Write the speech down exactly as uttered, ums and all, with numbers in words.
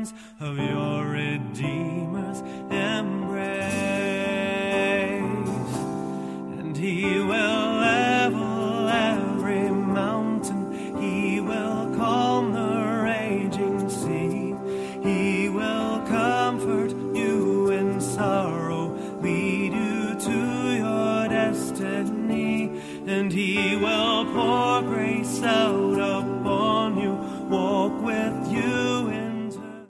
arms of your Redeemer's embrace. And he will level every mountain, he will calm the raging sea, he will comfort you in sorrow, lead you to your destiny, and he will pour grace out of